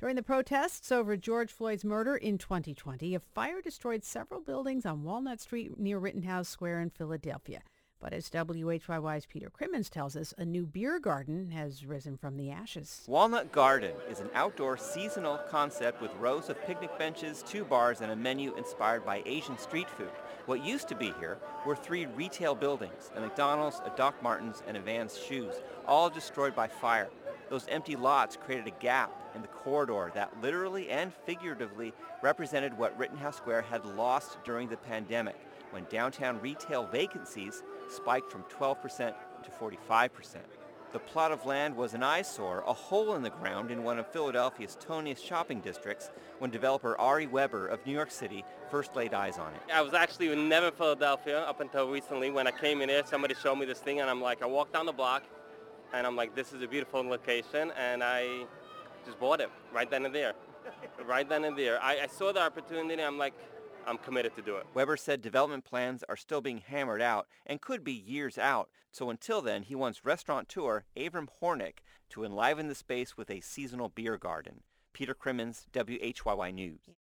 During the protests over George Floyd's murder in 2020, a fire destroyed several buildings on Walnut Street near Rittenhouse Square in Philadelphia. But as WHYY's Peter Crimmins tells us, a new beer garden has risen from the ashes. Walnut Garden is an outdoor seasonal concept with rows of picnic benches, 2 bars, and a menu inspired by Asian street food. What used to be here were 3 retail buildings, a McDonald's, a Doc Martens, and a Vans Shoes, all destroyed by fire. Those empty lots created a gap in the corridor that literally and figuratively represented what Rittenhouse Square had lost during the pandemic, when downtown retail vacancies spiked from 12% to 45%. The plot of land was an eyesore, a hole in the ground in one of Philadelphia's toniest shopping districts, when developer Ari Weber of New York City first laid eyes on it. I was actually never in Philadelphia up until recently. When I came in here, somebody showed me this thing, and I walked down the block, and I'm like, this is a beautiful location, and I just bought it right then and there. Right then and there. I saw the opportunity, I'm like, I'm committed to do it. Weber said development plans are still being hammered out and could be years out. So until then, he wants restaurateur Avram Hornick to enliven the space with a seasonal beer garden. Peter Crimmins, WHYY News.